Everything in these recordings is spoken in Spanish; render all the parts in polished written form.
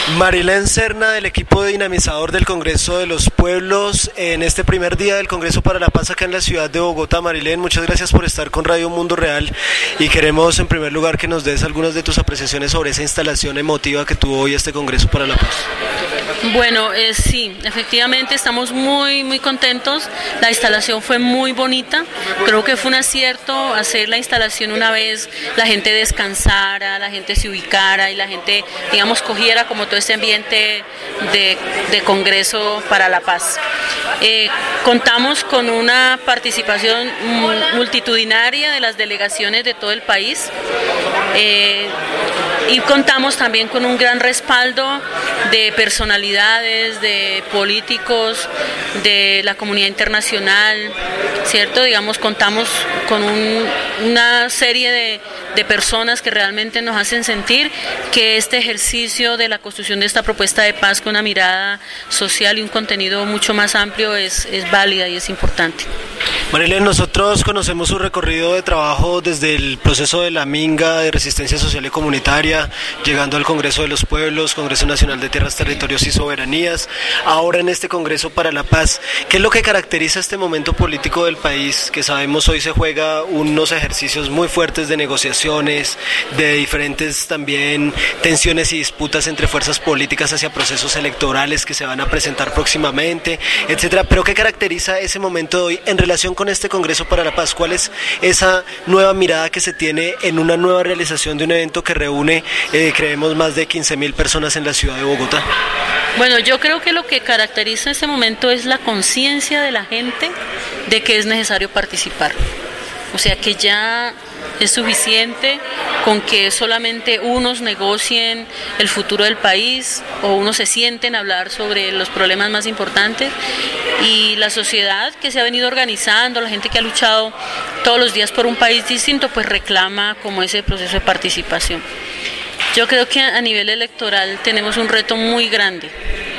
Marilén Serna, del equipo de dinamizador del Congreso de los Pueblos, en este primer día del Congreso para la Paz acá en la ciudad de Bogotá. Marilén, muchas gracias por estar con Radio Mundo Real y queremos en primer lugar que nos des algunas de tus apreciaciones sobre esa instalación emotiva que tuvo hoy este Congreso para la Paz. Bueno, sí, efectivamente estamos muy contentos. La instalación fue muy bonita. Creo que fue un acierto hacer la instalación una vez la gente descansara, la gente se ubicara y la gente, digamos, cogiera como todo este ambiente de Congreso para la Paz. Contamos con una participación multitudinaria de las delegaciones de todo el país. Y contamos también con un gran respaldo de personalidades, de políticos, de la comunidad internacional, ¿cierto? Digamos, contamos con una serie de personas que realmente nos hacen sentir que este ejercicio de la construcción de esta propuesta de paz con una mirada social y un contenido mucho más amplio es válida y es importante. Marilén, nosotros conocemos su recorrido de trabajo desde el proceso de la Minga de Resistencia Social y Comunitaria, llegando al Congreso de los Pueblos, Congreso Nacional de Tierras, Territorios y Soberanías, ahora en este Congreso para la Paz. ¿Qué es lo que caracteriza este momento político del país? Que sabemos hoy se juega unos ejercicios muy fuertes de negociaciones, de diferentes también tensiones y disputas entre fuerzas políticas hacia procesos electorales que se van a presentar próximamente, etcétera. Pero ¿qué caracteriza ese momento de hoy en relación con este Congreso para la Paz? ¿Cuál es esa nueva mirada que se tiene en una nueva realización de un evento que reúne, creemos, más de 15.000 personas en la ciudad de Bogotá? Bueno, yo creo que lo que caracteriza este momento es la conciencia de la gente de que es necesario participar. O sea, que ya es suficiente con que solamente unos negocien el futuro del país o unos se sienten a hablar sobre los problemas más importantes, y la sociedad que se ha venido organizando, la gente que ha luchado todos los días por un país distinto, pues reclama como ese proceso de participación. Yo creo que a nivel electoral tenemos un reto muy grande.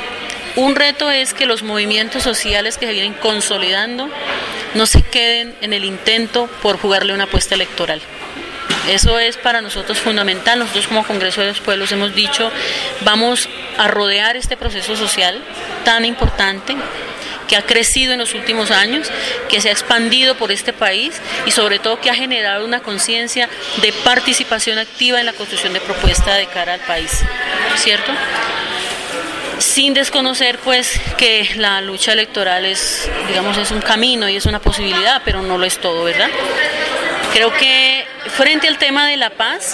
Un reto es que los movimientos sociales que se vienen consolidando no se queden en el intento por jugarle una apuesta electoral. Eso es para nosotros fundamental. Nosotros como Congreso de los Pueblos hemos dicho, vamos a rodear este proceso social tan importante que ha crecido en los últimos años, que se ha expandido por este país y sobre todo que ha generado una conciencia de participación activa en la construcción de propuesta de cara al país, ¿cierto? Sin desconocer pues que la lucha electoral es, digamos, es un camino y es una posibilidad, pero no lo es todo, ¿verdad? Creo que frente al tema de la paz,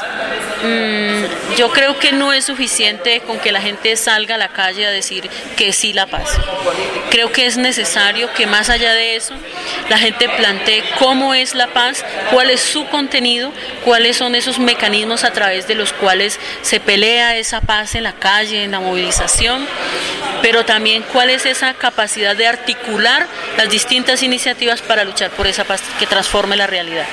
yo creo que no es suficiente con que la gente salga a la calle a decir que sí la paz. Creo que es necesario que más allá de eso, la gente plantee cómo es la paz, cuál es su contenido, cuáles son esos mecanismos a través de los cuales se pelea esa paz en la calle, en la movilización, pero también cuál es esa capacidad de articular las distintas iniciativas para luchar por esa paz que transforme la realidad.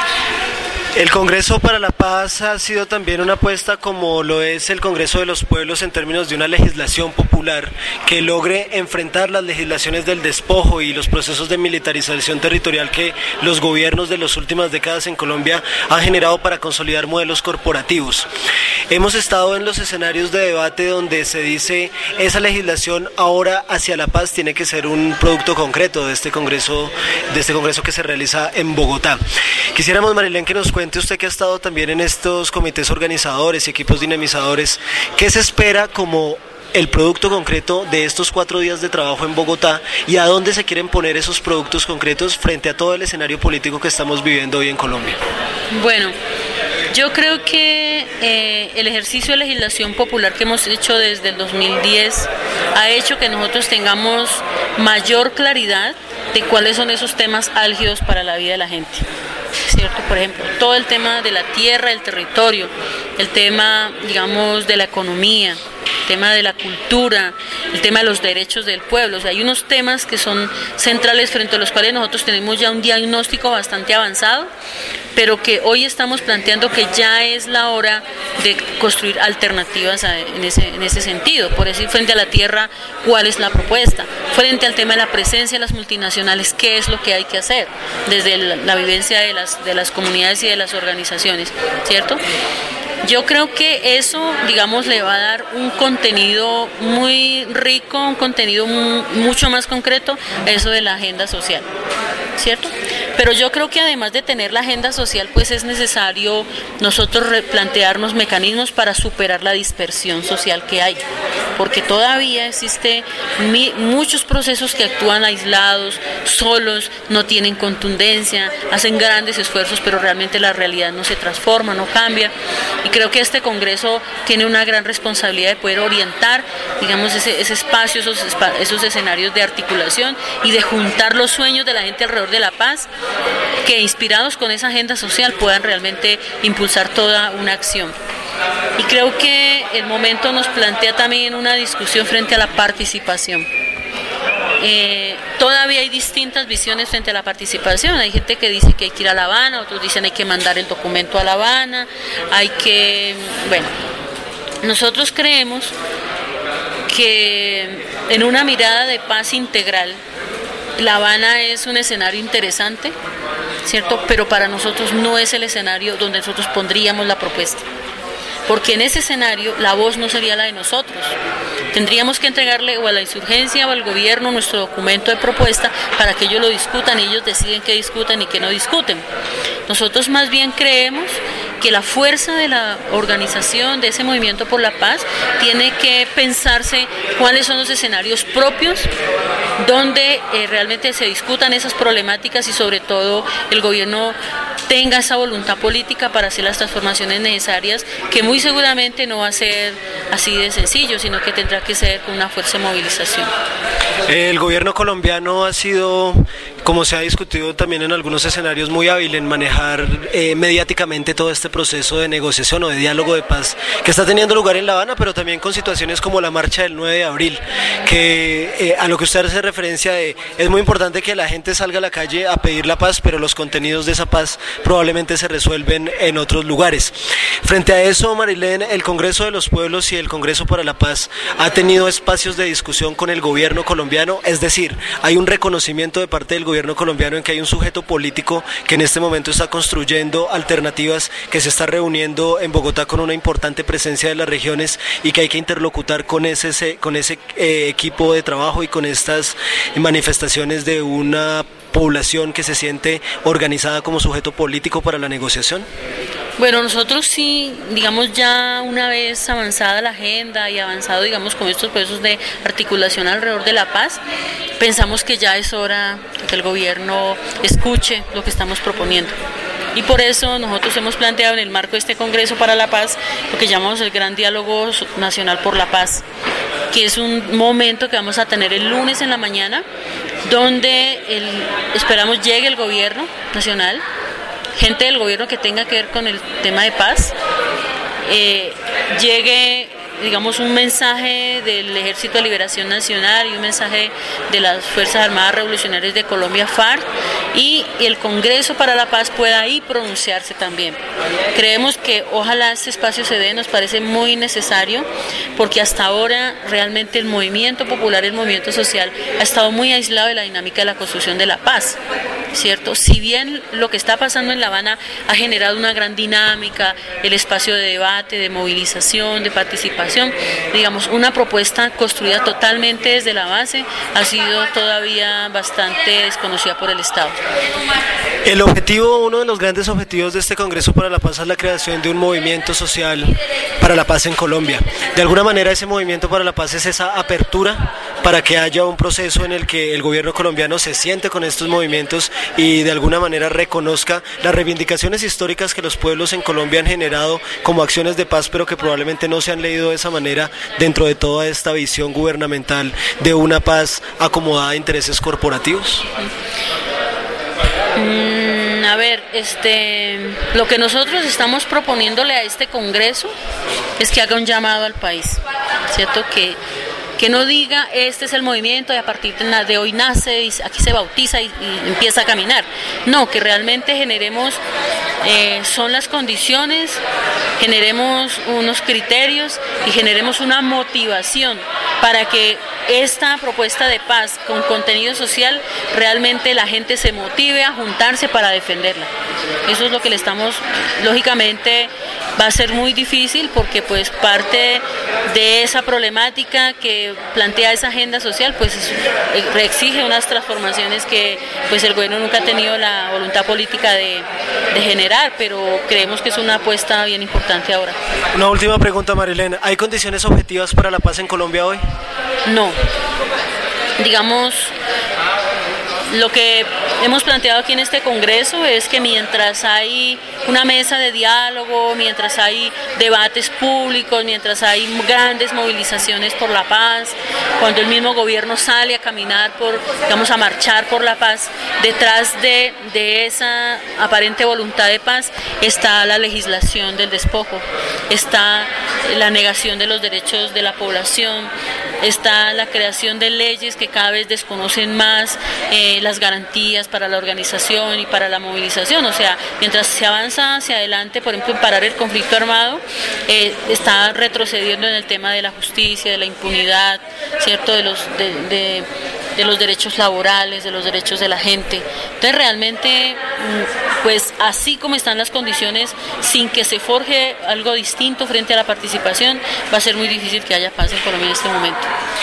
El Congreso para la Paz ha sido también una apuesta, como lo es el Congreso de los Pueblos, en términos de una legislación popular que logre enfrentar las legislaciones del despojo y los procesos de militarización territorial que los gobiernos de las últimas décadas en Colombia han generado para consolidar modelos corporativos. Hemos estado en los escenarios de debate donde se dice esa legislación ahora hacia la paz tiene que ser un producto concreto de este congreso que se realiza en Bogotá. Quisiéramos, Marilén, que nos cuente usted, que ha estado también en estos comités organizadores y equipos dinamizadores, ¿qué se espera como el producto concreto de estos 4 días de trabajo en Bogotá y a dónde se quieren poner esos productos concretos frente a todo el escenario político que estamos viviendo hoy en Colombia? Bueno, yo creo que el ejercicio de legislación popular que hemos hecho desde el 2010 ha hecho que nosotros tengamos mayor claridad de cuáles son esos temas álgidos para la vida de la gente, ¿cierto? Por ejemplo, todo el tema de la tierra, el territorio, el tema, digamos, de la economía, el tema de la cultura, el tema de los derechos del pueblo. O sea, hay unos temas que son centrales frente a los cuales nosotros tenemos ya un diagnóstico bastante avanzado, pero que hoy estamos planteando que ya es la hora de construir alternativas en ese sentido. Por decir, frente a la tierra, ¿cuál es la propuesta? Frente al tema de la presencia de las multinacionales, ¿qué es lo que hay que hacer? Desde la vivencia de las comunidades y de las organizaciones, ¿cierto? Yo creo que eso, digamos, le va a dar un contenido muy rico, un contenido mucho más concreto, eso de la agenda social, ¿cierto? Pero yo creo que además de tener la agenda social, pues es necesario nosotros replantearnos mecanismos para superar la dispersión social que hay, porque todavía existe muchos procesos que actúan aislados, solos, no tienen contundencia, hacen grandes esfuerzos, pero realmente la realidad no se transforma, no cambia. Y creo que este Congreso tiene una gran responsabilidad de poder orientar, digamos, ese espacio, esos escenarios de articulación y de juntar los sueños de la gente alrededor de la paz, que inspirados con esa agenda social puedan realmente impulsar toda una acción. Y creo que el momento nos plantea también una discusión frente a la participación. Todavía hay distintas visiones frente a la participación. Hay gente que dice que hay que ir a La Habana, otros dicen hay que mandar el documento a La Habana, nosotros creemos que en una mirada de paz integral, La Habana es un escenario interesante, ¿cierto? Pero para nosotros no es el escenario donde nosotros pondríamos la propuesta. Porque en ese escenario la voz no sería la de nosotros. Tendríamos que entregarle o a la insurgencia o al gobierno nuestro documento de propuesta para que ellos lo discutan y ellos deciden qué discutan y qué no discuten. Nosotros más bien creemos que la fuerza de la organización, de ese movimiento por la paz, tiene que pensarse cuáles son los escenarios propios donde realmente se discutan esas problemáticas y sobre todo el gobierno tenga esa voluntad política para hacer las transformaciones necesarias, que muy seguramente no va a ser así de sencillo, sino que tendrá que ser con una fuerza de movilización. El gobierno colombiano ha sido, como se ha discutido también en algunos escenarios, muy hábil en manejar mediáticamente todo este proceso de negociación o de diálogo de paz que está teniendo lugar en La Habana, pero también con situaciones como la marcha del 9 de abril, que a lo que usted hace referencia es muy importante que la gente salga a la calle a pedir la paz, pero los contenidos de esa paz probablemente se resuelven en otros lugares. Frente a eso, Marilén, el Congreso de los Pueblos y el Congreso para la Paz ha tenido espacios de discusión con el gobierno colombiano, es decir, hay un reconocimiento de parte del gobierno colombiano en que hay un sujeto político que en este momento está construyendo alternativas, que se está reuniendo en Bogotá con una importante presencia de las regiones y que hay que interlocutar con ese equipo de trabajo y con estas manifestaciones de una población que se siente organizada como sujeto político para la negociación? Bueno, nosotros sí, digamos, ya una vez avanzada la agenda y avanzado, digamos, con estos procesos de articulación alrededor de la paz, pensamos que ya es hora de que el gobierno escuche lo que estamos proponiendo. Y por eso nosotros hemos planteado en el marco de este Congreso para la Paz lo que llamamos el Gran Diálogo Nacional por la Paz, que es un momento que vamos a tener el lunes en la mañana, donde esperamos llegue el gobierno nacional, gente del gobierno que tenga que ver con el tema de paz, llegue, digamos, un mensaje del Ejército de Liberación Nacional y un mensaje de las Fuerzas Armadas Revolucionarias de Colombia, FARC, y el Congreso para la Paz pueda ahí pronunciarse también. Creemos que ojalá este espacio se dé, nos parece muy necesario, porque hasta ahora realmente el movimiento popular, el movimiento social, ha estado muy aislado de la dinámica de la construcción de la paz, ¿cierto? Si bien lo que está pasando en La Habana ha generado una gran dinámica, el espacio de debate, de movilización, de participación, digamos, una propuesta construida totalmente desde la base ha sido todavía bastante desconocida por el Estado. El objetivo, uno de los grandes objetivos de este Congreso para la Paz es la creación de un movimiento social para la paz en Colombia. De alguna manera ese movimiento para la paz es esa apertura para que haya un proceso en el que el gobierno colombiano se siente con estos movimientos y de alguna manera reconozca las reivindicaciones históricas que los pueblos en Colombia han generado como acciones de paz, pero que probablemente no se han leído de esa manera dentro de toda esta visión gubernamental de una paz acomodada a intereses corporativos. Lo que nosotros estamos proponiéndole a este Congreso es que haga un llamado al país, ¿cierto? Que no diga este es el movimiento y a partir de hoy nace y aquí se bautiza y empieza a caminar. No, que realmente generemos, son las condiciones, generemos unos criterios y generemos una motivación para que esta propuesta de paz con contenido social realmente la gente se motive a juntarse para defenderla. Eso es lo que le estamos, lógicamente, va a ser muy difícil porque pues parte de esa problemática que plantea esa agenda social pues exige unas transformaciones que pues el gobierno nunca ha tenido la voluntad política de generar, pero creemos que es una apuesta bien importante ahora. Una última pregunta, Marilena, ¿hay condiciones objetivas para la paz en Colombia hoy? No, digamos, lo que hemos planteado aquí en este Congreso es que mientras hay una mesa de diálogo, mientras hay debates públicos, mientras hay grandes movilizaciones por la paz, cuando el mismo gobierno sale a caminar a marchar por la paz, detrás de esa aparente voluntad de paz está la legislación del despojo, está la negación de los derechos de la población, está la creación de leyes que cada vez desconocen más las garantías para la organización y para la movilización. O sea, mientras se avanza hacia adelante, por ejemplo, en parar el conflicto armado, está retrocediendo en el tema de la justicia, de la impunidad, ¿cierto? De los derechos laborales, de los derechos de la gente. Entonces realmente, pues así como están las condiciones, sin que se forje algo distinto frente a la participación, va a ser muy difícil que haya paz en Colombia en este momento.